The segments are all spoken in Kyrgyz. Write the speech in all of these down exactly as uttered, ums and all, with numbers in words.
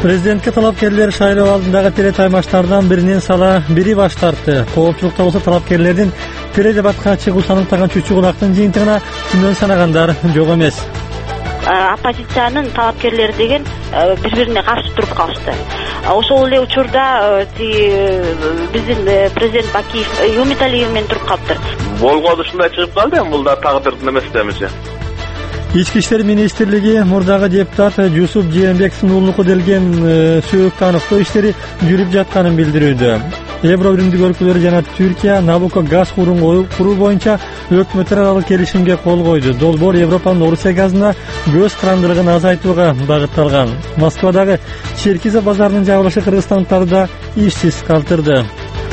Президентке талапкерлер шайлоо алдындагы телетаймаштардан биринен сала бири баш тартты. Коопчулукта болсо талапкерлердин теледебатка чыгуусун аныктаган чүчү кулактын жыйынтыгына күнөн санагандар жок эмес. Оппозициянын талапкерлери деген бири-бирине каршы туруп калышты. Ошол эле учурда биздин президент Бакиев Юмиталиев менен туруп калыптыр. Болгону ушундай чыгып калды, бул да тагдырдын эмес демечи. Ички иштер министрлиги мурдагы депутат Жусуп Жээнбековдун уулунуку делген сөөктү аныктоо иштери жүрүп жатканын билдирүүдө. Евробиримдик өлкөлөр жана Түркия Набуко газ курун куруу боюнча өкмөттөр аралык келишимге кол койду. Долбоор Европанын Орусия газына көз карандылыгын азайтууга багытталган. Москвадагы Черкиза базарынын жабылышы кыргызстандыктарды да ишсиз калтырды.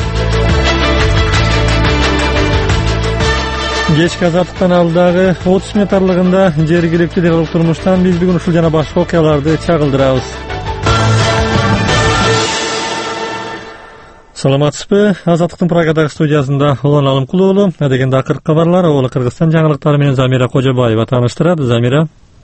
Кечки азаттыктан алдагы отуз мүнөт аралыгында жергиликтүү делалык турмуштан биз бүгүн ушул жана башка окуяларды чагылдырабыз. Саламатсызбы? Азаттыктын Прагадагы студиясында Улан Алымкулуу уулу. Адегенде акыркы кабарлар Ола Кыргызстан жаңылыктары менен Замира Кожобаева тааныштырат. Замира.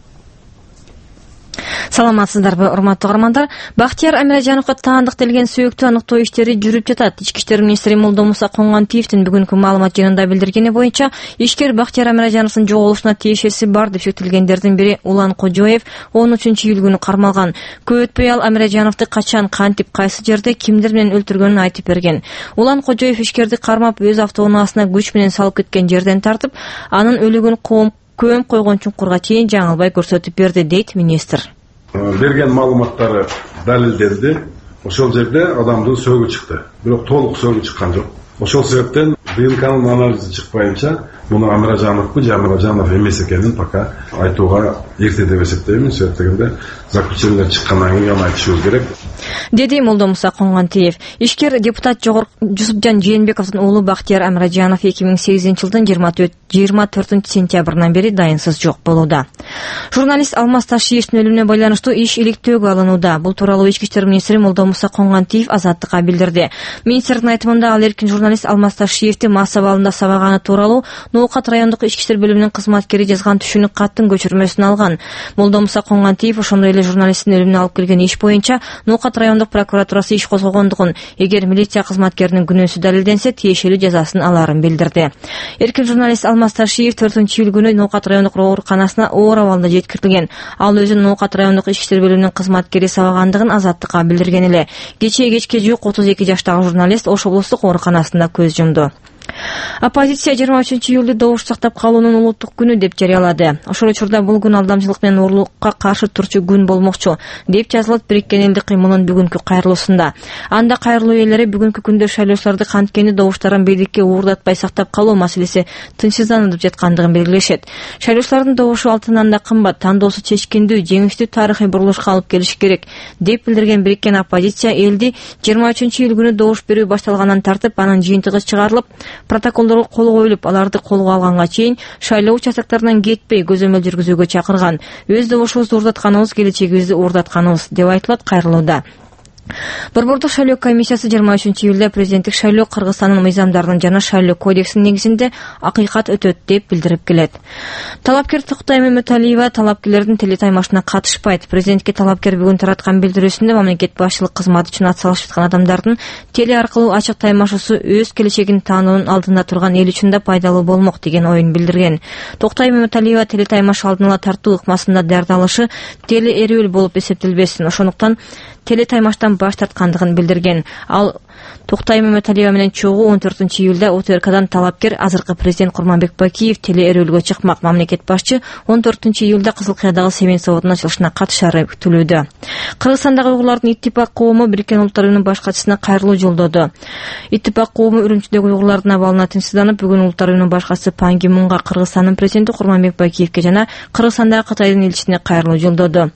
Саламатсыздарбы, урматтуу каармандар. Бактияр Амиржановго таандык делген сөөктү аныктоо иштери жүрүп жатат. Ички иштер министри Молдомуса Коңгантиевдин бүгүнкү маалымат жыйынында билдиргени боюнча, ишкер Бактияр Амиржановдун жоголушуна тиешеси бар деп шектелгендердин бири Улан Кожоев он үчүнчү июль күнү кармалган. Көп өтпөй ал Амиржановду качан, кантип, кайсы жерде, кимдер менен өлтүргөнүн айтып берген. Улан Кожоев ишкерди кармап, өз автоунаасына күч менен салып кеткен жерден тартып, анын өлүгүн көм койгон чуңкурга чейин жаңылбай көрсөтүп берди, дейт министр. Берген маалыматтары далилденди. Ошол жерде адамдын сөөгү чыкты. Бирок толук сөөгү чыккан жок. Ошол себептен ДНКнын анализи чыкпайынча муну Амиржановбу же Амиржанов эмес экенин пока айтууга эрте деп эсептеймин. Себептегенде заключениелер чыккандан кийин аны айтышыбыз керек. Деди Молдомуса Коңгантиев. Ишкер депутат Жусупжан Жээнбековдун уулу Бактияр Амиржанов эки миң сегизинчи жылдын жыйырма төртүнчү сентябрынан бери дайынсыз жок болууда. Журналист Алмаз Ташиевдин өлүмүнө байланыштуу иш иликтөөгө алынууда. Бул тууралуу ички иштер министри Молдомуса Коңгантиев Азаттыкка билдирди. Министрдин айтымында ал эркин журналист Алмаз Ташиевди мас абалында сабаганы тууралуу Ноокат райондук ички иштер бөлүмүнүн кызматкери жазган түшүнүк каттын көчүрмөсүн алган. Молдомуса Коңгантиев ошондой эле журналисттин өлүмүнө алып келген иш боюнча Ноокат райондук прокуратурасы иш козгогондугун, эгер милиция кызматкеринин күнөөсү далилденсе, тиешелүү жазасын аларын билдирди. Эркин журналист Алмаз Ташиев төртүнчү июль күнү Ноокат райондук ооруканасына оор абалда жеткирилген. Ал өзүн Ноокат райондук ички иштер бөлүмүнүн кызматкери сабагандыгын Азаттыкка билдирген эле. Кечээ кечке жуук отуз эки жаштагы журналист Ош облустук ооруканасында көз жумду. Оппозиция жыйырма үчүнчү июлду добуш сактап калуунун улуттук күнү деп жарыялады. Ошол учурда бул күн алдамчылык менен оорлукка каршы турчу күн болмокчу, деп жазылат Бириккен элдик кыймылынын бүгүнкү кайрылуусунда. Анда кайрылуу ээлери бүгүнкү күндө шайлоочуларды канткени добуштарын бийликке уурдатпай сактап калуу маселеси тынчсызданып жаткандыгын белгилешет. Шайлоочулардын добушу алтындан да кымбат, тандоосу чечкиндүү, жеңиштүү тарыхый бурулушка алып келиши керек, деп билдирген Бириккен оппозиция элди жыйырма үчүнчү июль күнү добуш берүү башталгандан тартып, анын жыйынтыгы чыгарылып, протоколдорго кол коюлуп, аларды колго алганга чейин шайлоо участоктарынан кетпей көзөмөл жүргүзүүгө чакырган. Өз добушубузду уурдатканыбыз келечегибизди уурдатканыбыз деп айтылат кайрылууда. Борбордук шайлоо комиссиясы жыйырма үчүнчү июлда президенттик шайлоо Кыргызстандын мыйзамдарынын жана шайлоо кодексинин негизинде акыйкат өтөт деп билдирип келет. Талапкер Токтой Мөмөталиева талапкерлердин телетаймашына катышпайт. Президентке талапкер бүгүн тараткан билдирүүсүндө мамлекет башчылык кызматы үчүн атсалышып жаткан адамдардын теле аркылуу ачык таймашуусу өз келечегин таануунун алдында турган эл үчүн да пайдалуу болмок деген оюн билдирген. Токтой Мөмөталиева телетаймаш алдын ала тартуу ыкмасында даярдалышы теле эрүүл болуп эсептелбесин, ошондуктан телетаймаштан баш тарткандыгын билдирген. Ал Токтой Мөмөталиева менен чогуу он төртүнчү июлда О Т Р Кдан талапкер азыркы президент Курманбек Бакиев теле эрүүлгө чыкмак. Мамлекет башчы он төртүнчү июлда Кызыл Кыядагы Семен сотунун ачылышына катышары күтүлүүдө. Кыргызстандагы уйгурлардын Иттифак коому Бириккен Улуттар Уюмунун баш катчысына кайрылуу жолдоду. Иттифак коому Үрүмчүдөгү уйгурлардын абалына тынчсызданып, бүгүн Улуттар Уюмунун баш катчысы Пан Ги Мунга, Кыргызстандын президенти Курманбек Бакиевке жана Кыргызстандагы Кытайдын элчисине кайрылуу жолдоду.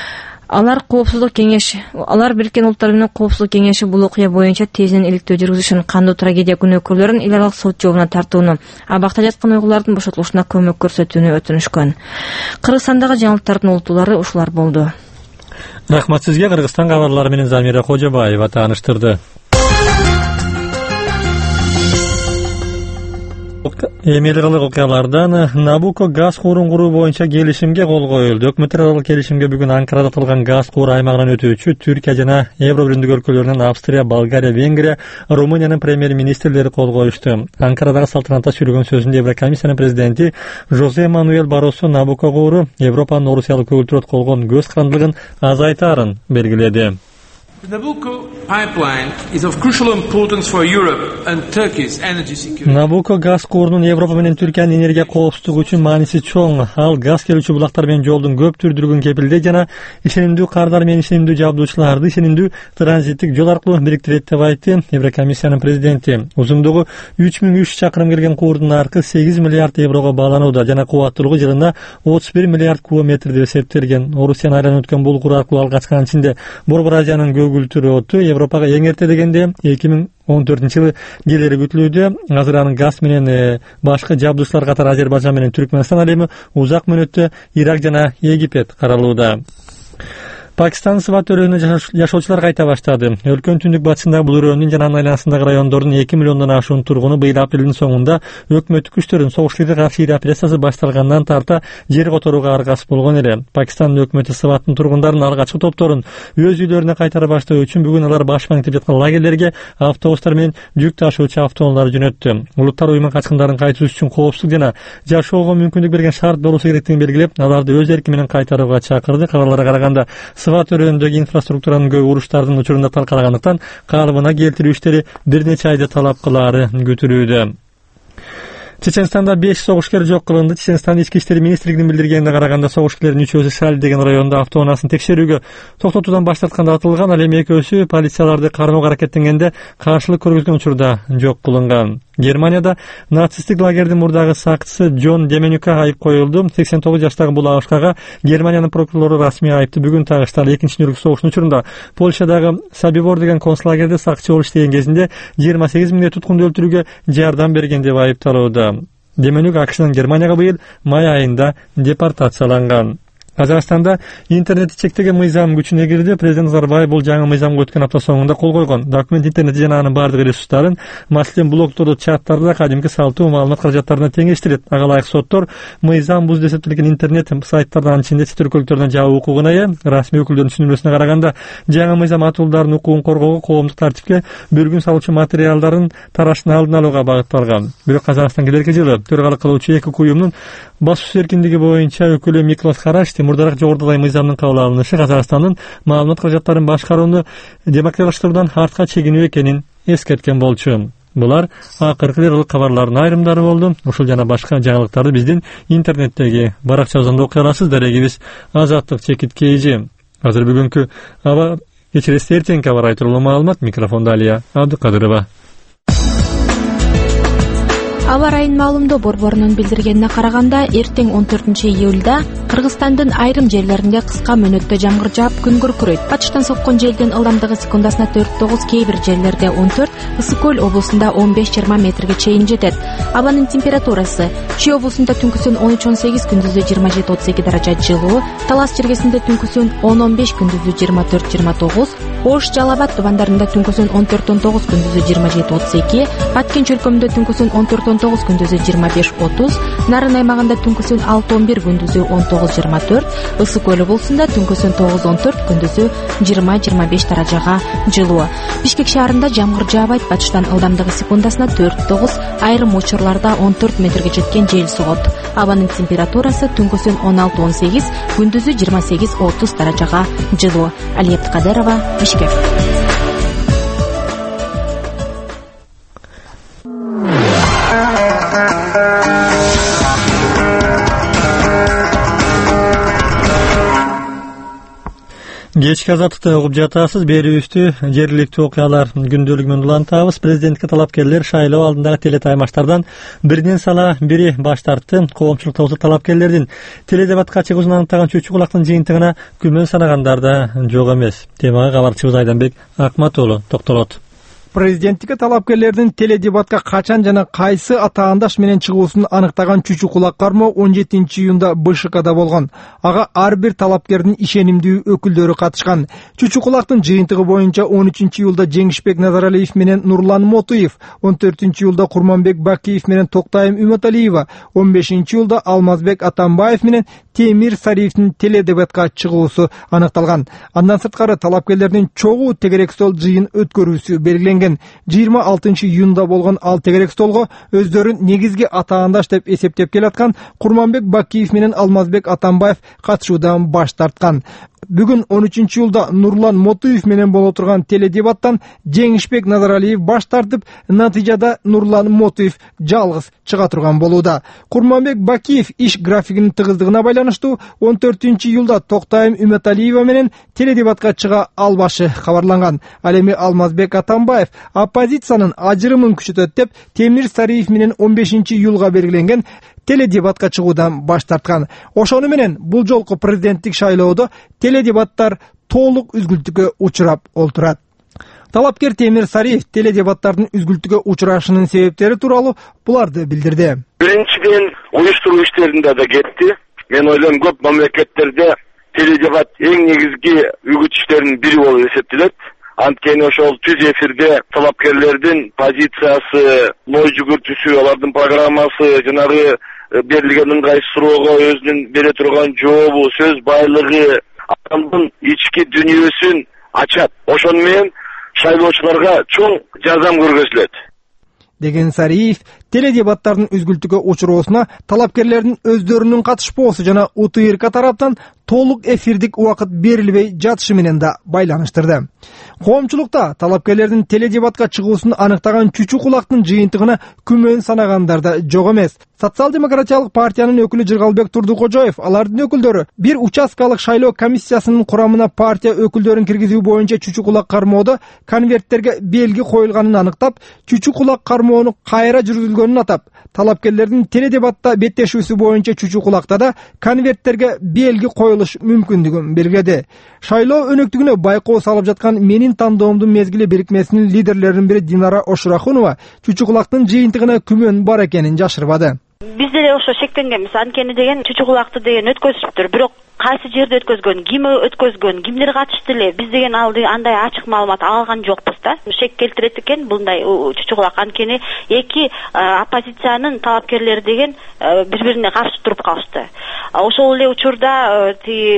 Алар коопсуздук кеңеш, алар Бириккен Улуттар Уюмунун коопсуздук кеңеши бул окуя боюнча тезинен иликтөө жүргүзүшүн, кандуу трагедия күнөөкөрлөрүн эл аралык сот жообуна тартууну, абакта жаткан уйгурлардын бошотулушуна көмөк көрсөтүүнү өтүнүшкөн. Кыргызстандагы жаңылыктардын улуттуулары ушулар болду. Рахмат сизге. Кыргызстан кабарлары менен Замира Кожобаева тааныштырды. Эмелералык окуялардан Набуко газ куурун куруу боюнча келишимге кол коюлду. Өкмөттөр аралык келишимге бүгүн Анкарада аталган газ кууру аймагынан өтүүчү Түркия жана Евро биримдик өлкөлөрүнөн Австрия, Болгария, Венгрия, Румыниянын премьер-министрлери кол коюшту. Анкарадагы салтанатта сүйлөгөн сөзүндө Еврокомиссиянын президенти Жозе Мануэль Баросо Набуко кууру Европанын Орусиялык көгүлтүрөт колгон көз карандылыгын азайтаарын белгиледи. The Nabucco pipeline is of crucial importance for Europe and Turkey's energy security. Набуко газ куурунун Европа менен Түркиянын энергия коопсуздугу үчүн мааниси чоң. Ал газ келүүчү булактар менен жолдун көп түрдүүлүгүн кепилдейт жана ишенимдүү кардар менен ишенимдүү жабдуучуларды ишенимдүү транзиттик жол аркылуу бириктирет деп айтты Еврокомиссиянын президенти. Узундугу үч миң үч чакырым келген куурдун аркы сегиз миллиард еврого бааланууда жана кубаттуулугу жылына отуз бир миллиард кубометр деп эсептелген. Орусияны айланып өткөн бул куур аркылуу алгачкы ичинде Борбор Азиянын көгүлтүрү оту Европага эң эрте дегенде эки миң он төртүнчү жылы келери күтүлүүдө. Азыр анын газ менен башка жабдуучулар катары Азербайжан менен Түркмөнстан, ал эми узак мөөнөттө Ирак жана Египет каралууда. Пакистан Сват өрөөнүнө жашоочулар кайта баштады. Өлкөнүн түндүк батышындагы бул өрөөнүн жана анын айланасындагы райондордун эки миллиондон ашуун тургуну быйыл апрелдин соңунда өкмөттүк күчтөрдүн согуш-кыргызга каршы ири операциясы башталгандан тарта жер которууга аргасыз болгон эле. Пакистандын өкмөтү Сваттын тургундарын алгачкы топторун өз үйлөрүнө кайтара баштоо үчүн бүгүн алар баш маңтеп жаткан лагерлерге автобустар менен жүк ташуучу автоунаалар жөнөттү. Улуттар уюму качкындарын кайтуу үчүн коопсуздук жана жашоого мүмкүндүк берген шарт болушу керектигин белгилеп, аларды өз эрки менен кайтарууга чакырды. Кабарларга караганда Сват өрөөнүндөгү инфраструктуранын көбү уруштардын учурунда талкалагандыктан калыбына келтирүү иштери бир нече айда талап кылаары күтүлүүдө. Чеченстанда беш согушкер жок кылынды. Чеченстан ички иштер министрлигинин билдиргенине караганда согушкерлердин үчөөсү Шаль деген районда автоунаасын текшерүүгө токтотуудан баш тартканда атылган. Ал эми экөөсү полицияларды кармоого аракеттенгенде каршылык көргөзгөн учурда жок кылынган. Германияда нацисттик лагердин мурдагы сакчысы Джон Деменюкка айып коюлду. сексен тогуз жаштагы бул абышкага Германиянын прокурору расмий айыпты бүгүн тагыштады. Ал экинчи дүнөлүк согуштун учурунда Польшадагы Сабибор деген концлагерде сакчы болуп иштеген кезинде жыйырма сегиз миңдей туткунду өлтүрүүгө жардам берген деп айыпталууда. Деменюк АКШнын Германияга быйыл май айында депортацияланган. Казакстанда интернетти чектеген мыйзам күчүнө кирди. Президент Назарбаев бул жаңы мыйзамга өткөн апта соңунда кол койгон. Документ интернет жана анын бардык ресурстарын, маселен блогторду, чаттарды кадимки салтуу маалымат каражаттарына теңештирет. Ага ылайык соттор мыйзам бузду эсептелген интернет сайттардан, анын ичинде чет өлкөлүктөрдөн жабуу укугуна ээ. Расмий өкүлдөрдүн түшүнүрмөсүнө караганда, жаңы мыйзам атуулдардын укугун коргоого, коомдук тартипке бөлгүн салуучу материалдарын тараштын алдын алууга багытталган. Бирок Казакстан келерки жылы төрөгалык кылуучу эки уюмдун басуу эркиндиги боюнча өкүлү Миклос Харашти мурдараак жогорудагы мыйзамдын кабыл алынышы Казакстандын маалымат каражаттарын башкарууну демократиялаштыруудан артка чегинүү экенин эскерткен болчу. Булар акыркы лиралык кабарлардын айрымдары болду. Ушул жана башка жаңылыктарды биздин интернеттеги баракчабыздан окуй аласыз. Дарегибиз Азаттык Чекит Кейжи. Азыр бүгүнкү аба кечиресиз эртеңки аба ырайы тууралуу маалымат. Микрофондо Алия Абдыкадырова. Аба ырайынын маалымдоо борборунун билдиргенине караганда, эртең он төртүнчү июлда Кыргызстандын айрым жерлеринде кыска мөөнөттө жамгыр жаап, күн күркүрөйт. Батыштан соккон желдин ылдамдыгы секундасына төрт тогуз, кээ бир жерлерде он төрт, Ысык көл облусунда он беш жыйырма метрге чейин жетет. Абанын температурасы: Чүй облусунда түнкүсүн он үч он сегиз, күндүзү жыйырма жети отуз эки даража жылуу, Талас жергесинде түнкүсүн он он беш, күндүзү жыйырма төрт жыйырма тогуз, Ош Жалал Абад тубандарында түнкүсүн он төрт он тогуз, күндүзү жыйырма жети отуз эки, Баткен чөлкөмүндө түнкүсүн он төрт он тогуз, күндүзү жыйырма беш отуз, Нарын аймагында түнкүсүн алты он бир, күндүзү он тогуз жыйырма төрт, Ысык көл облусунда түнкүсүн тогуз он төрт, күндүзү жыйырма жыйырма беш даражага жылуу. Бишкек шаарында жамгыр жаабайт. Батыштан ылдамдыгы секундасына төрт тогуз, айрым учурларда он төрт метрге жеткен жел согот. Абанын температурасы түнкүсүн он алты он сегиз, күндүзү жыйырма сегиз отуз даражага жылуу. Алия Абдыкадырова, Бишкек. Кечки азаттыкты угуп жатасыз. Берүүбүздү жергиликтүү окуялар күндөлүгү менен улантабыз. Президентке талапкерлер шайлоо алдындагы телетаймаштардан биринен сала бири баш тартты. Коомчулукта болсо талапкерлердин теледебатка чыгуусун аныктаган чөчү кулактын жыйынтыгына күмөн санагандар да жок эмес. Темага кабарчыбыз Айданбек Акматуулу токтолот. Президенттикке талапкерлердин теледебатка качан жана кайсы атаандаш менен чыгуусун аныктаган чүчү кулак кармоо он жетинчи июнда Бэ Ш Кда болгон. Ага ар бир талапкердин ишенимдүү өкүлдөрү катышкан. Чүчү кулактын жыйынтыгы боюнча он үчүнчү июлда Жеңишбек Назаралиев менен Нурлан Мотуев, он төртүнчү июлда Курманбек Бакиев менен Токтайым Үмөталиева, он бешинчи июлда Алмазбек Атамбаев менен Темир Сариевдин теледебатка чыгуусу аныкталган. Андан сырткары талапкерлердин чогуу тегерек стол жыйын өткөрүүсү белгиленген. жыйырма алтынчы июнда болгон ал тегерек столго өздөрүн негизги атаандаш деп эсептеп келаткан Курманбек Бакиев менен Алмазбек Атамбаев катышуудан баш тарткан. Бүгүн он үчүнчү июлда Нурлан Мотуев менен боло турган теледебаттан Жеңишбек Назаралиев баш тартып, натыйжада Нурлан Мотуев жалгыз чыга турган болууда. Курманбек Бакиев иш графигинин тыгыздыгына байланыштуу он төртүнчү июлда Токтайым Үмөталиева менен теледебатка чыга албашы кабарланган. Ал эми Алмазбек Атамбаев оппозициянын ажырымын күчөтөт деп Темир Сариев менен он бешинчи июлга белгиленген теледебатка чыгуудан баш тарткан. Ошону менен бул жолку президенттик шайлоодо теледебаттар толук үзгүлтүккө учурап олтурат. Талапкер Темир Сариев теледебаттардын үзгүлтүккө учурашынын себептери тууралуу буларды билдирди. Биринчиден, уюштуруу иштеринде да кетти. Мен ойлойм, көп мамлекеттерде теледебат эң негизги үгүтүчтердин бири болуп эсептелет. Анткени ошол түз эфирде талапкерлердин позициясы, ой жүгүртүүсү, алардын программасы, жанагы берилген ыңгайсыз суроого өзүнүн бере турган жообу, сөз байлыгы, адамдын ички дүнүйөсүн ачат. Ошону менен шайлоочуларга чоң жардам көргөзүлөт деген Сариев теледебаттардын үзгүлтүккө учуроосуна талапкерлердин өздөрүнүн катышпоосу жана У Т Р К тараптан толук эфирдик убакыт берилбей жатышы менен да байланыштырды. Коомчулукта талапкерлердин теледебатка чыгуусун аныктаган чүчү кулактын жыйынтыгына күмөн санагандар да жок эмес. Социал-демократиялык партиянын өкүлү Жыргалбек Турдукожоев алардын өкүлдөрү бир участкалык шайлоо комиссиясынын курамына партия өкүлдөрүн киргизүү боюнча чүчү кулак кармоодо конверттерге белги коюлганын аныктап, чүчү кулак кармоону кайра жүргүзүлгөнүн атап, талапкерлердин теледебатта беттешүүсү боюнча чүчү кулакта да конверттерге белги коюлуш мүмкүндүгүн белгиледи. Шайлоо өнөктүгүнө байкоо салып жаткан Менин тандоомдун мезгили бирикмесинин лидерлеринин бири Динара Ошурахунова чүчү кулактын жыйынтыгына күмөн бар экенин жашырбады. Биз деле ошо шектенгенбиз. Анткени деген чүчү кулакты деген өткөзүптүр, бирок кайсы жерде өткөзгөн, ким өткөзгөн, кимдер катышты эле, биз деген алды андай ачык маалымат алган жокпуз да. Шек келтирет экен булдай чүчү кулак. Анткени эки оппозициянын талапкерлери деген бири-бирине каршы туруп калышты. Ошол эле учурда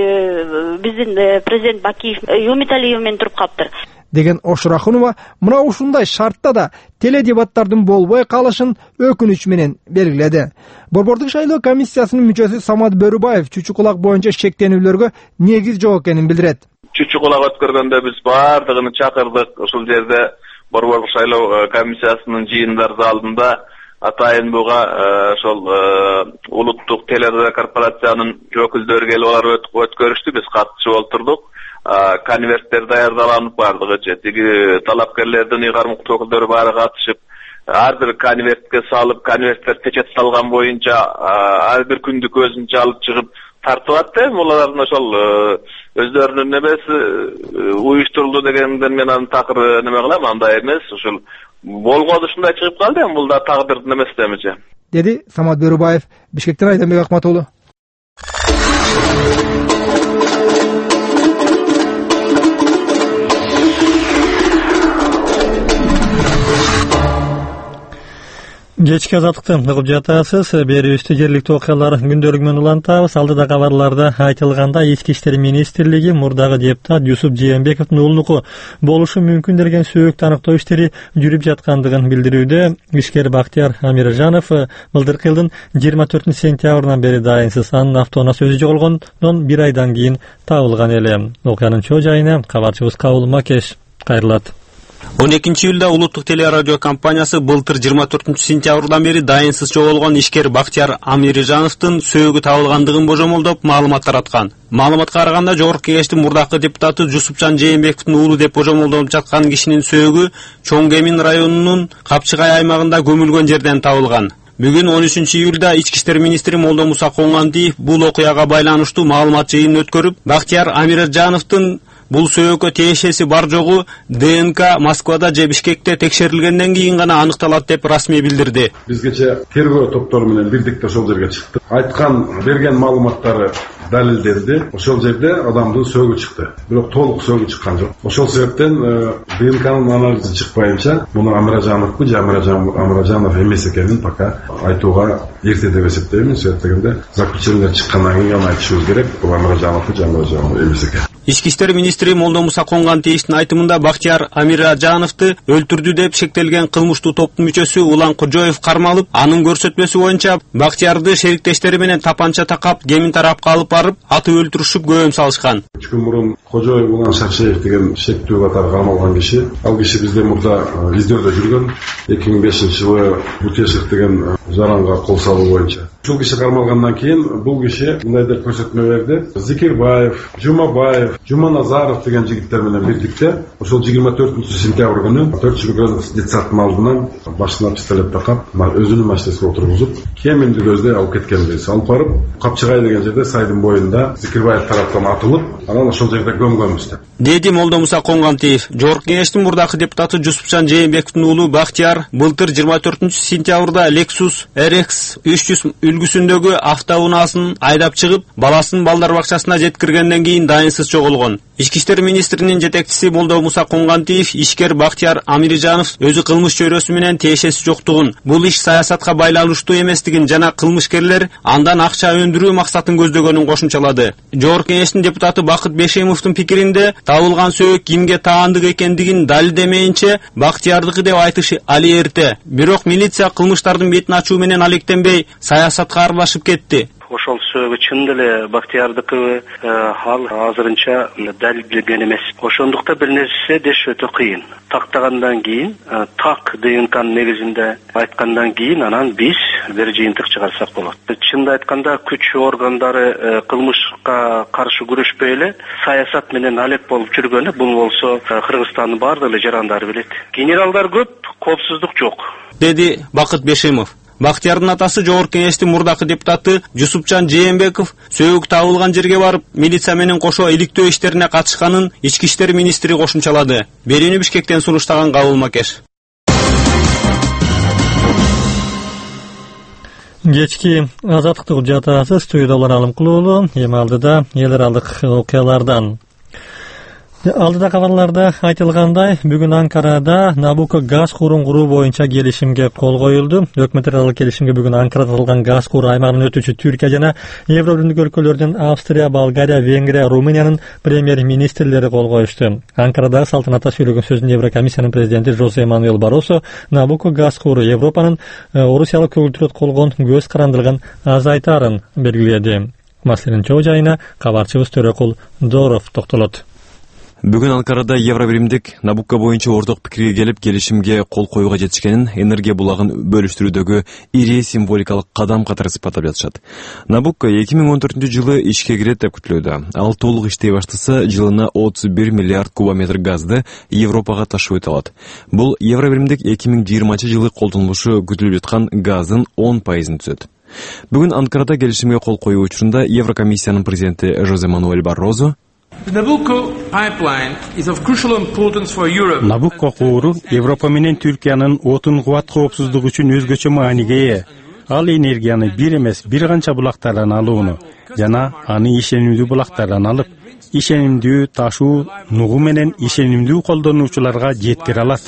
биздин президент Бакиев Үмөталиев менен туруп калыптыр деген Ошурахунова мына ушундай шартта да теледебаттардын болбой калышын өкүнүч менен белгиледи. Борбордук шайлоо комиссиясынын мүчөсү Самат Бөрүбаев чүчү кулак боюнча шектенүүлөргө негиз жок экенин билдирет. Чүчү кулак өткөргөндө биз баардыгын чакырдык. Ошол жерде борбордук шайлоо комиссиясынын жыйындар залында атайын буга ошол улуттук телекорпорациянын өкүлдөрү келип алар өткөрүштү, биз катышып олтурдук. Конверттер даярдаланып бардыгы же тиги талапкерлердин ыйгармыктуу өкүлдөрү баары катышып, ар бир конвертке салып, конверттер печатталган боюнча ар бир күндүк өзүнчө алып чыгып тартып атты. Булардын ошол өздөрүнүн немеси уюштурулду дегенден мен аны такыр неме кылам, андай эмес. Ошол болгону ушундай чыгып калды, бул да тагдырдын эмес демечи, деди Самат Бөрүбаев. Бишкектен Айданбек Акматуулу. Кечки азаттыкты угуп жатасыз. Берүүбүздү жергиликтүү окуялар күндөлүгү менен улантабыз. Алдыда кабарларда айтылганда Ички иштер министрлиги мурдагы депутат Жусуп Жээнбековдун уулунуку болушу мүмкүн деген сөөгүттү аныктоо иштери жүрүп жаткандыгын билдирүүдө. Ишкер Бактияр Амиржанов былтыркы жылдын жыйырма төртүнчү сентябрынан бери дайынсыз. Анын автоунаасы өзү жоголгондон бир айдан кийин табылган эле. Окуянын чоо жайына кабарчыбыз Кабыл Макеш кайрылат. он экинчи июлда улуттук телерадио компаниясы былтыр жыйырма төртүнчү сентябрдан бери дайынсыз жоголгон ишкер Бактияр Амиржановдун сөөгү табылгандыгын божомолдоп маалымат тараткан. Маалыматка караганда жогорку кеңештин мурдакы депутаты Жусупжан Жээнбековдун уулу деп божомолдонуп жаткан кишинин сөөгү Чоң Кемин районунун Капчыгай аймагында көмүлгөн жерден табылган. Бүгүн он үчүнчү июлда Ички иштер министри Молдомуса Коңгандиев бул окуяга байланыштуу маалымат жыйынын өткөрүп, Бактияр Амиржановдун бул сөөгкө тиешеси бар жогу ДНК Москвада же Бишкекте текшерилгенден кийин гана аныкталат деп расмий билдирди. Бизгече тергөө топтору менен бирдикте ошол жерге чыкты. Айткан, берген маалыматтары далилденди. Ошол жерде адамдын сөөгү чыкты. Бирок толук сөөгү чыккан жок. Ошол себептен ДНКнын анализи чыкпайынча муну Амиражановбу же Амиражанов эмес экенин пока айтууга эрте деп эсептеймин. Себептегенде заключениелер чыккандан кийин гана айтышыбыз керек. Бул Амиражановбу же Амиражанов эмес экен. Ички иштер министри Молдомуса Конгантиевдин айтымында Бактияр Амиражановду өлтүрдү деп шектелген кылмыштуу топтун мүчөсү Улан Кожоев кармалып, анын көрсөтмөсү боюнча Бактиярды шериктештери менен тапанча такап, кемин тарапка алып барып, атып өлтүрүшүп көбөм салышкан. үч күн мурун Кожоев Улан Шакшеев деген шектүү катары кармалган киши. Ал киши бизде мурда издөөдө жүргөн. эки миң бешинчи жылы Бутешев деген жаранга кол салуу боюнча. Ушул киши кармалгандан кийин бул киши мындай деп көрсөтмө берди. Зикирбаев, Жумабаев, Жуманазаров деген жигиттер менен бирдикте ошол жыйырма төртүнчү сентябрь күнү төрт жүз градус детсаттын алдынан башына пистолет такап, өзүнүн машинасына отургузуп, кеминди көздөй алып кеткенбиз. Алып барып, Капчыгай деген жерде сайдын боюнда Зикирбаев тараптан атылып, анан ошол жерде көмгөнбүз. Деди Молдомуса Конгантиев. Жогорку кеңештин мурдакы депутаты Жусупчан Жээнбековдун уулу Бактияр былтыр жыйырма төртүнчү сентябрда Lexus R X үч жүз үлгүсүндөгү автоунаасын айдап чыгып, баласын балдар бакчасына жеткиргенден кийин дайынсыз жоголгон. Ички иштер министринин жетекчиси Молдомуса Конгантиев ишкер Бактияр Амиржанов өзү кылмыш чөйрөсү менен тиешеси жоктугун, бул иш саясатка байланыштуу эместигин жана кылмышкерлер андан акча өндүрүү максатын көздөгөнүн кошумчалады. Жогорку кеңештин депутаты Бакыт Бешемовдун пикиринде, табылган сөөгү кимге таандык экендигин далилдемейинче Бактиярдыкы деп айтыш али эрте. Бирок милиция кылмыштардын бетин ачуу менен алектенбей саясатка аралашып кетти. Ошол сөөгү чын эле Бактиярдыкы ал азырынча далилденген эмес. Ошондуктан бир нерсе деш өтө кыйын. Тактагандан кийин, так ДНКнын негизинде айткандан кийин анан биз бир жыйынтык чыгарсак болот. Чынды айтканда күч органдары кылмышка каршы күрөшпөй эле саясат менен алек болуп жүргөнү, бул болсо Кыргызстандын баардык эле жарандары билет. Генералдар көп, коопсуздук жок, деди Бакыт Бешемов. Бактиярдын атасы жогорку кеңештин мурдакы депутаты Жусупчан Жээнбеков сөөгү табылган жерге барып, милиция менен кошо иликтөө иштерине катышканын ички иштер министри кошумчалады. Берүүнү Бишкектен сунуштаган Кабыл Макеш. Кечки азаттык жатасы студияда алым кылуулу, эми алдыда эл аралык окуялардан. Алдыда кабарларда айтылгандай, бүгүн Анкарада Набуко газ куурун куруу боюнча келишимге кол коюлду. Өкмөт аралык келишимге бүгүн Анкарада аталган газ кууру аймагын өтүүчү Түркия жана Евробиримдик өлкөлөрдүн Австрия, Болгария, Венгрия, Румыниянын премьер-министрлери кол коюшту. Анкарада салтанатта сүйлөгөн сөзүндө Еврокомиссиянын президенти Жозе Мануэл Баросо Набуко газ кууру Европанын Орусиялык көгүлтүрөт колгон көз карандылыгын азайтарын белгиледи. Маселенин чоо жайына кабарчыбыз Төрөкул Доров токтолот. Бүгүн Анкарада Евробиримдик Набуко боюнча орток пикирге келип, келишимге кол коюуга жетишкенин энергия булагын бөлүштүрүүдөгү ири символикалык кадам катары сыпаттап жатышат. Набуко эки миң он төртүнчү жылы ишке кирет деп күтүлүүдө. Ал толук иштей баштаса, жылына отуз бир миллиард кубометр газды Европага ташып өтө алат. Бул Евробиримдик эки миң жыйырманчы жылы колдонулушу күтүлүп жаткан газдын он пайызын түзөт. Бүгүн Анкарада келишимге кол коюу учурунда Еврокомиссиянын президенти Жозе Мануэль Баррозо Набуко кууру Европа менен Түркиянын отун кубат коопсуздугу үчүн өзгөчө мааниге ээ. Ал энергияны бир эмес, бир канча булактардан алууну жана аны ишенимдүү булактардан алып, ишенимдүү ташуу нугу менен ишенимдүү колдонуучуларга жеткире алат.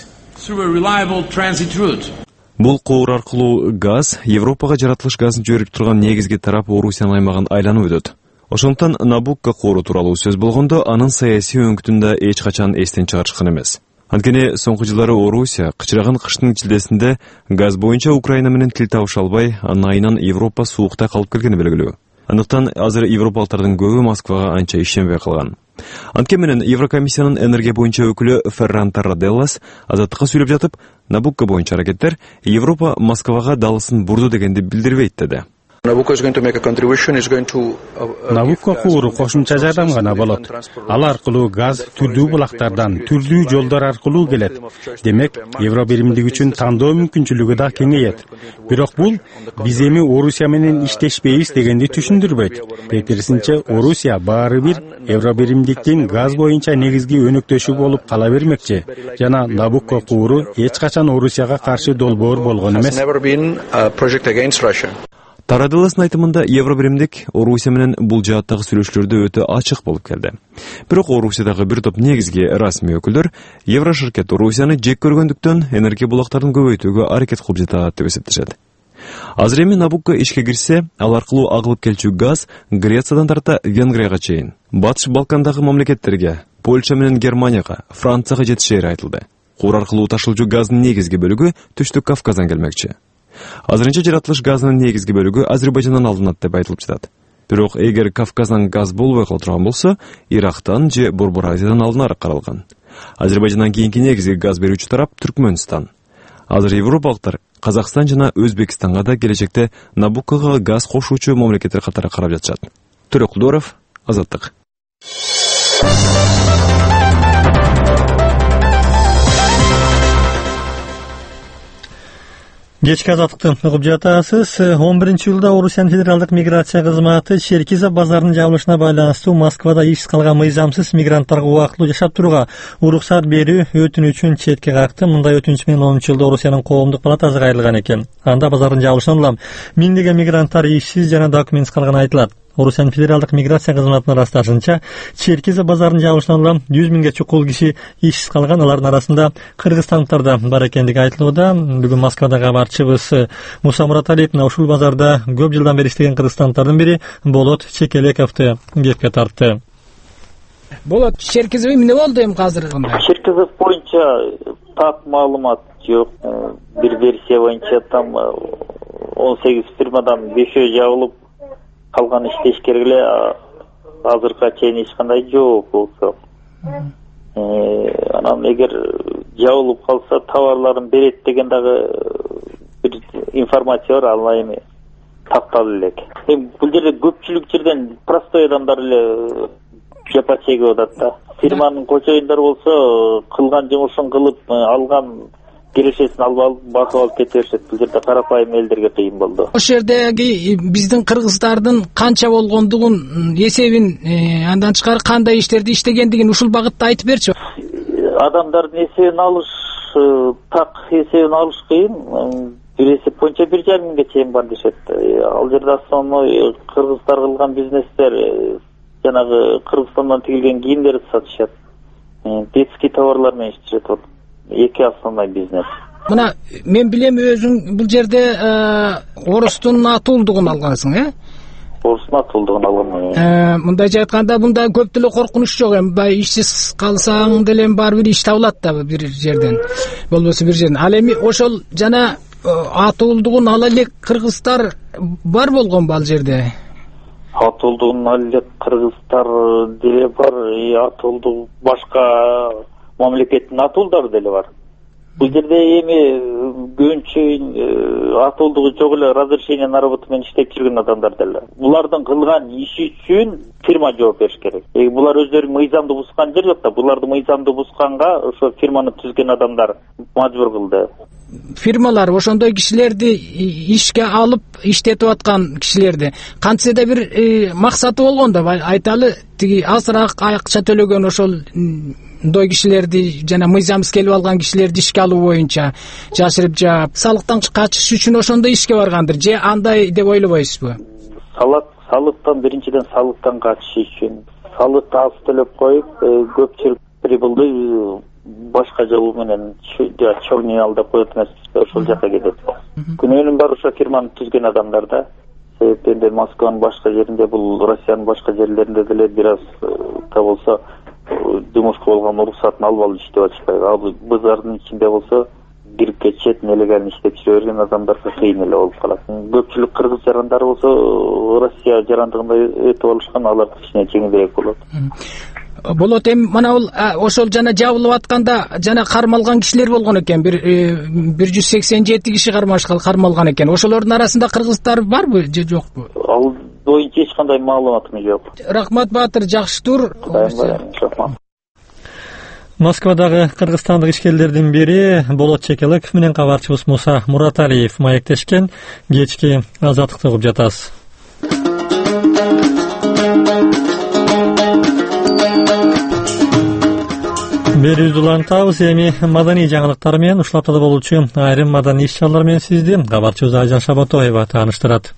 Бул куур аркылуу газ Европага жаратылыш газын жиберип турган негизги тарап Орусиянын аймагын айланып өтөт. Ошондуктан Набуко кууру тууралуу сөз болгондо анын саясий өңкүтүндө эч качан эстен чыгарышкан эмес. Анткени соңку жылдары Орусия кычыраган кыштын чилдесинде газ боюнча Украина менен тил табыша албай, анын айынан Европа суукта калып келгени белгилүү. Андыктан азыр европалыктардын көбү Москвага анча ишенбей калган. Анткени менен Еврокомиссиянын энергия боюнча өкүлү Ферран Тарраделлас азаттыкка сүйлөп жатып, Набуко боюнча аракеттер Европа Москвага далысын бурду дегенди билдирбейт деди. Набукко кууру кошумча жардам гана болот. Ал аркылуу газ түрдүү булактардан, түрдүү жолдор аркылуу келет. Демек, Евробиримдик үчүн тандоо мүмкүнчүлүгү да кеңейет. Бирок бул биз эми Орусия менен иштешпейбиз дегенди түшүндүрбөйт. Тескерисинче, Орусия баары бир Евробиримдиктин газ боюнча негизги өнөктөшү болуп кала бермекчи. Жана Набукко кууру эч качан Орусияга каршы долбоор болгон эмес. Тарадылысын айтымында Евробиримдик Орусия менен бул жааттагы сүйлөшүүлөрдө өтө ачык болуп келди. Бирок Орусиядагы бир топ негизги расмий өкүлдөр Евроширкет Орусияны жек көргөндүктөн энергия булактарын көбөйтүүгө аракет кылып жатат деп эсептешет. Азыр эми Набукко ишке кирсе, ал аркылуу агылып келчү газ Грециядан тарта Венгрияга чейин, Батыш Балкандагы мамлекеттерге, Польша менен Германияга, Францияга жетишери айтылды. Куур аркылуу ташылчу газдын негизги бөлүгү Түштүк Кавказдан келмекчи. Азырынча жаратылыш газынын негизги бөлүгү Азербайжандан алынат деп айтылып жатат. Бирок эгер Кавказдан газ болбой кала турган болсо, Ирактан же Борбор Азиядан алынары каралган. Азербайжандан кийинки негизги газ берүүчү тарап Түркмөнстан. Азыр европалыктар Казакстан жана Өзбекстанга да келечекте Набуккого газ кошуучу мамлекеттер катары карап жатышат. Төрөкулдоров, Азаттык. Кечки азаттыктан угуп жатасыз. он биринчи июлда Орусиянын федералдык миграция кызматы Черкиза базарынын жабылышына байланыштуу Москвада ишсиз калган мыйзамсыз мигранттарга убактылуу жашап турууга уруксат берүү өтүнүчүн четке какты. Мындай өтүнүч менен онунчу жылда Орусиянын коомдук палатасы кайрылган экен. Анда базардын жабылышынан улам миңдеген мигранттар ишсиз жана документсиз калганы айтылат. Орусиянын федералдык миграция кызматынын ырасташынча, Черкиза базарынын жабылышынан улам жүз миңге чукул киши ишсиз калган. Алардын арасында кыргызстандыктар да бар экендиги айтылууда. Бүгүн Москвадагы кабарчыбыз Муса Мураталиев ушул базарда көп жылдан бери иштеген кыргызстандыктардын бири Болот Чекелековду кепке тартты. Болот, Черкизов эмне болду эми азыр? Черкизов боюнча так маалымат жок. Бир версия боюнча там он сегиз фирмадан бешөө жабылып калган иштешкер эле азыркыга чейин эч кандай жок болсо. Анан эгер жабылып калса товарларын берет деген дагы бир информация бар, ал эми такталып элек. Эми бул жерде көпчүлүк жерден простой адамдар эле жапа чегип атат да. Фирманын кочоюндары болсо кылган жумушун кылып алган кирешесин алып алып бакып алып кете беришет. Бул жерде карапайым элдерге кыйын болду. Ошол жердеги биздин кыргыздардын канча болгондугун эсебин, андан тышкары кандай иштерди иштегендигин ушул багытта айтып берчи. Адамдардын эсебин алыш, так эсебин алыш кыйын. Бир эсеп боюнча бир жарым миңге чейин бар дешет. Ал жерде основной кыргыздар кылган бизнестер жанагы Кыргызстандан тигилген кийимдерди сатышат. Детский товарлар менен иштешет. Эки основной бизнес. Мына мен билем, өзүң бул жерде орустун атуулдугун алгансың, э? Орустун атуулдугун алгам. Э, мындайча айтканда, мында көп деле коркунуч жок. Эми бай ишсиз калсаң деле баары бир иш табылат да бир жерден. Болбосо бир жерден. Ал эми ошол жана атуулдугун ала элек кыргыздар бар болгонбу ал жерде? Атуулдугун ала элек кыргыздар деле бар, атуулдук башка мамлекеттин атуулдары деле бар. Бул жерде эми көбүнчө атуулдугу жок эле разрешение на работу менен иштеп жүргөн адамдар деле. Булардын кылган иши үчүн фирма жооп бериш керек. Булар өздөрү мыйзамды бускан жер жок да, буларды мыйзамды бусканга ошо фирманы түзгөн адамдар мажбур кылды. Фирмалар ошондой кишилерди ишке алып иштетип аткан кишилерди кантсе да бир максаты болгон да, айталы тиги азыраак акча төлөгөн ошол мындай кишилерди жана мыйзамсыз келип алган кишилерди ишке алуу боюнча жашырып жаап салыктан качыш үчүн ошондой ишке баргандыр же андай деп ойлобойсузбу? Салык салыктан биринчиден салыктан качыш үчүн салык аз төлөп коюп көпчүлүк прибылды башка жол менен чорный алдап коет эмес, ошол жака кетет. Күнөөнүн баары ошо фирманы түзгөн адамдар да. Себеби Москванын башка жеринде, бул Россиянын башка жерлеринде деле бир аз да болсо жумушка болгон уруксатын алып алып иштеп атышпайбы. Ал базардын ичинде болсо кирип кетишет, нелегально иштеп жүрө берген адамдарга кыйын эле болуп калат. Көпчүлүк кыргыз жарандары болсо Россия жарандыгында өтүп алышкан, алар кичине жеңилирээк болот. болот. Эми мына бул ошол жана жабылып атканда жана кармалган кишилер болгон экен. Бир бир жүз сексен жети киши кармалган экен. Ошолордун арасында кыргыздар барбы же жокпу? Ал боюнча эч кандай маалыматым жок. Рахмат Баатыр, жакшы тур. Москвадагы кыргызстандык ишкерлердин бири Болот Чекелеков менен кабарчыбыз Муса Мураталиев маектешкен. Кечки Азаттыкты угуп жатасыз. Берүүбүздү улантабыз. Эми маданий жаңылыктар менен ушулаптада болуучу айрым маданий иш-чаралар менен сизди кабарчыбыз Айжан Шабатоева тааныштырат.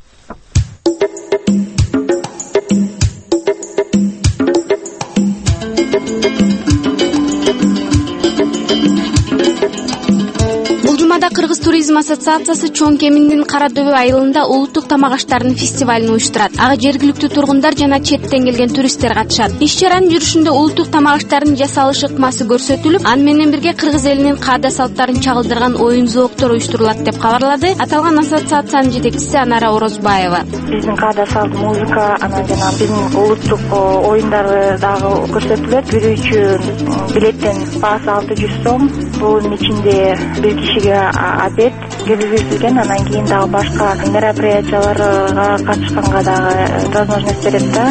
Кыргыз туризм ассоциациясы чоң кеминдин Кара Дөбө айылында улуттук тамак аштарынын фестивалын уюштурат. Ага жергиликтүү тургундар жана четтен келген туристтер катышат. Иш-чаранын жүрүшүндө улуттук тамак аштарынын жасалыш ыкмасы көрсөтүлүп, аны менен бирге кыргыз элинин каада салттарын чагылдырган оюн зооктор уюштурулат деп кабарлады аталган ассоциациянын жетекчиси Анара Орозбаева. Биздин каада салт, музыка, анан жана биздин улуттук оюндары дагы көрсөтүлөт. Бир үчүн билеттин баасы алты жүз сом. Бунун ичинде бир кишиге обед киргизилген, анан кийин дагы башка мероприятияларга катышканга дагы возможность берет да.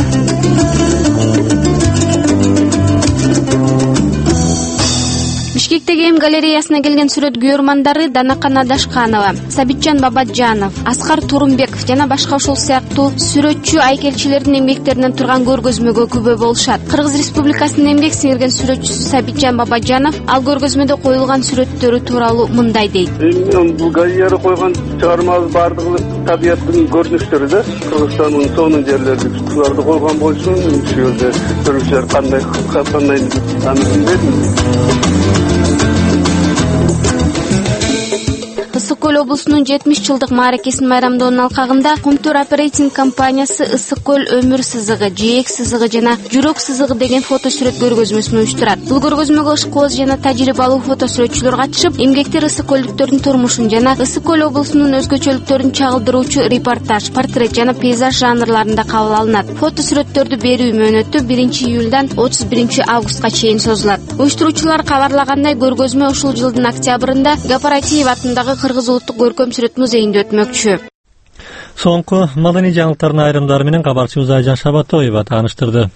Бишкектеги Эм галереясына келген сүрөт күйөрмандары Данакан Адашканова, Сабитжан Бабаджанов, Аскар Турумбеков жана башка ушул сыяктуу сүрөтчү айкелчилердин эмгектеринен турган көргөзмөгө күбө болушат. Кыргыз Республикасынын эмгек сиңирген сүрөтчүсү Сабитжан Бабаджанов ал көргөзмөдө коюлган сүрөттөрү тууралуу мындай дейт. Бул галереяга койгон чыгармабыз бардыгы табияттын көрүнүштөрү да. Кыргызстандын сонун жерлери буларды койгон болчу, ушул жерде көрүүчүлөр кандай кандай аны билбедим. Ысык көл облусунун жетимиш жылдык мааракесин майрамдоонун алкагында Кумтур оперейтинг компаниясы Ысык көл өмүр сызыгы, жээк сызыгы жана жүрөк сызыгы деген фото сүрөт көргөзмөсүн уюштурат. Бул көргөзмөгө ышкооз жана тажрыйбалуу фото сүрөтчүлөр катышып, эмгектер ысык көлдүктөрдүн турмушун жана Ысык көл облусунун өзгөчөлүктөрүн чагылдыруучу репортаж, портрет жана пейзаж жанрларында кабыл алынат. Фото сүрөттөрдү берүү мөөнөтү биринчи июлдан отуз биринчи августка чейин созулат. Уюштуруучулар кабарлагандай, көргөзмө ушул жылдын октябрында Гапаратиев атындагы Кыргыз улуттук көркөм сүрөт музейинде өтмөкчү. Соңку маданий жаңылыктардын айрымдары менен кабарчыбыз Айжан Шабатоева тааныштырды.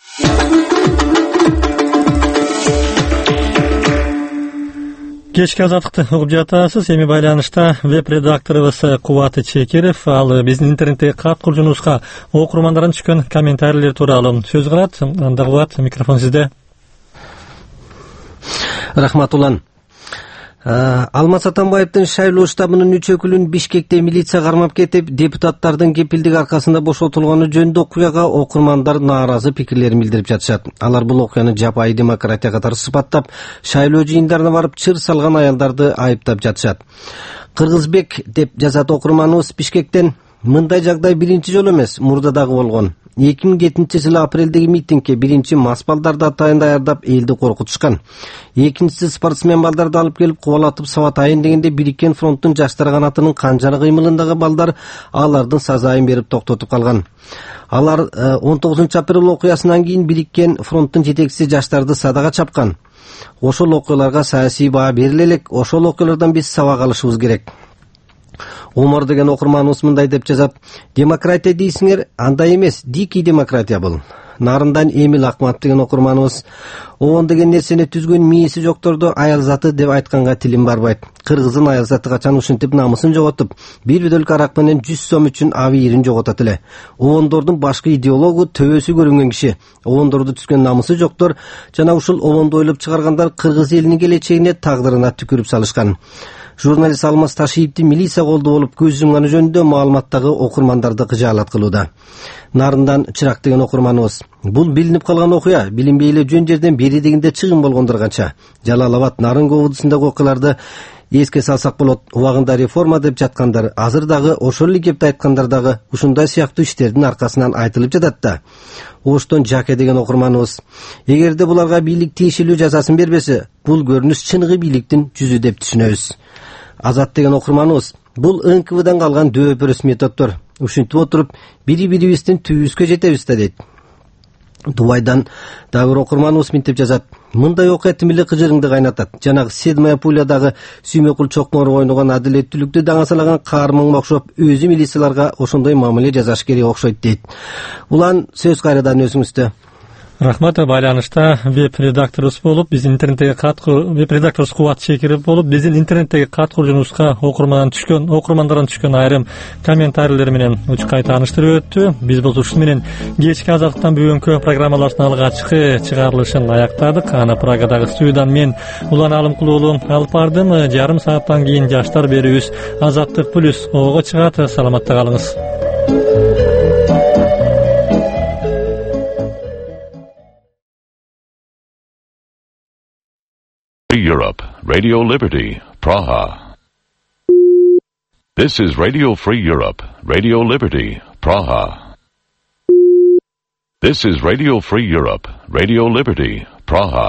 Кечки Азаттыкты угуп жатасыз. Эми байланышта веб-редакторубуз Кубат Чекеров, ал биздин интернеттеги кат куржунубузга окурмандардан түшкөн комментарийлер тууралуу сөз кылат. Анда Кубат, микрофон сизде. Рахмат улан. Алмаз Атамбаевдин шайлоо штабынын үч өкүлүн Бишкекте милиция кармап кетип, депутаттардын кепилдиги аркасында бошотулганы жөнүндө окуяга окурмандар нааразы пикирлерин билдирип жатышат. Алар бул окуяны жапайы демократия катары сыпаттап, шайлоо жыйындарына барып чыр салган аялдарды айыптап жатышат. Кыргызбек деп жазат окурманыбыз Бишкектен. Мындай жагдай биринчи жолу эмес, мурда дагы болгон. эки миң жетинчи жылы апрелдеги митингке биринчи мас балдарды атайын даярдап элди коркутушкан. Экинчиси спортсмен балдарды алып келип кубалатып сабатайын дегенде Бириккен фронттун жаштар канатынын канжары кыймылындагы балдар алардын сазайын берип токтотуп калган. Алар он тогузунчу апрель окуясынан кийин Бириккен фронттун жетекчиси жаштарды садага чапкан. Ошол окуяларга саясий баа бериле элек, ошол окуялардан биз сабак алышыбыз керек. Омар деген окурманыбыз мындай деп жазат: демократия дейсиңер, андай эмес, дикий демократия бул. Нарындан Эмил Акмат деген окурманыбыз: оон деген нерсени түзгөн мээси жокторду аял заты деп айтканга тилим барбайт. Кыргыздын аял заты качан ушинтип намысын жоготуп, бир бөтөлкө арак менен жүз сом үчүн абийирин жоготот эле. Обондордун башкы идеологу төбөсү көрүнгөн киши. Обондорду түзгөн намысы жоктор жана ушул обонду ойлоп чыгаргандар кыргыз элинин келечегине, тагдырына түкүрүп салышкан. Журналист Алмаз Ташиевдин милиция колду болуп көз жумганы жөнүндө маалыматтагы окурмандарды кыжаалат кылууда. Нарындан Чырак деген окурманыбыз: бул билинип калган окуя, билинбей эле жөн жерден бери дегенде чыгым болгондор канча. Жалал-Абад, Нарын КОБУдусундагы окуяларды эске салсак болот. Убагында реформа деп жаткандар, азыр дагы ошол эле кепти айткандар дагы ушундай сыяктуу иштердин аркасынан айтылып жатат да. Оштон Жаке деген окурманыбыз: эгерде буларга бийлик тиешелүү жазасын бербесе, бул көрүнүш чыныгы бийликтин жүзү деп түшүнөбүз. Азат деген окурманыбыз: бул эн ка вэ-дан калган дөбөпөрөс методдор. Ушинтип отуруп бири-бирибиздин түбүбүзгө жетебиз да дейт. Дубайдан дагы бир окурманыбыз мынтип жазат: мындай окуя тим эле кыжырыңды кайнатат. Жанагы седьмая пулядагы сүймөкүл чокморуп ойногон адилеттүүлүктү даңасалаган каарманга окшоп, өзү милицияларга ошондой мамиле жасаш керек окшойт дейт. Улан сөз кайрадан өзүңүздө. Рахмат. Байланышта веб-редакторубуз болуп, биздин интернеттеги кат веб-редакторубуз Кубат Шекиров болуп, биздин интернеттеги кат куржунубузга окурмандан түшкөн, окурмандардан түшкөн айрым комментарийлер менен учкай тааныштырып өттү. Биз болсо ушул менен кечки азаттыктан бүгүнкү программалардын алгачкы чыгарылышын аяктадык. Аны Прагадагы студиядан мен Улан Алымкулуулу алып бардым. Жарым сааттан кийин жаштар берүүбүз Азаттык плюс ого чыгат. Саламатта калыңыз. Europe, Radio Liberty, Praha. This is Radio Free Europe, Radio Liberty, Praha. This is Radio Free Europe, Radio Liberty, Praha.